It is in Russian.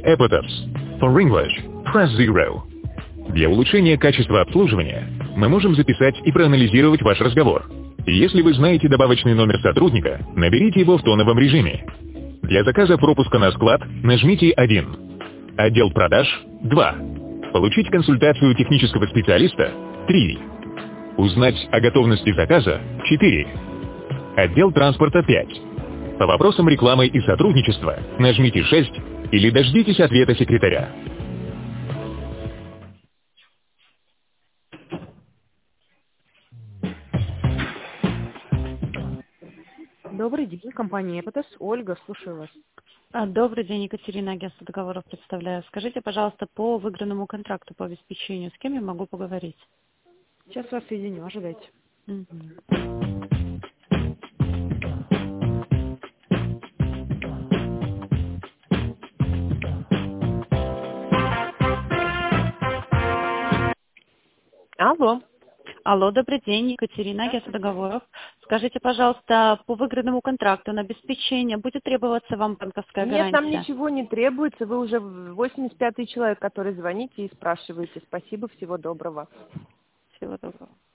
Apotos. For English, press 0. Для улучшения качества обслуживания мы можем записать и проанализировать ваш разговор. Если вы знаете добавочный номер сотрудника, наберите его в тоновом режиме. Для заказа пропуска на склад нажмите 1. Отдел продаж – 2. Получить консультацию технического специалиста – 3. Узнать о готовности заказа – 4. Отдел транспорта – 5. По вопросам рекламы и сотрудничества нажмите 6 или дождитесь ответа секретаря. Добрый день, компания Apotos. Ольга, слушаю вас. Добрый день, Екатерина, агентство договоров представляю. Скажите, пожалуйста, по выигранному контракту по обеспечению, с кем я могу поговорить? Сейчас вас соединю, ожидайте. Алло. Алло, добрый день, Екатерина, агентство договоров. Скажите, пожалуйста, по выигранному контракту на обеспечение будет требоваться вам банковская гарантия? Нет, нам ничего не требуется. Вы уже 85-й человек, который звоните и спрашиваете. Спасибо, всего доброго. Всего доброго.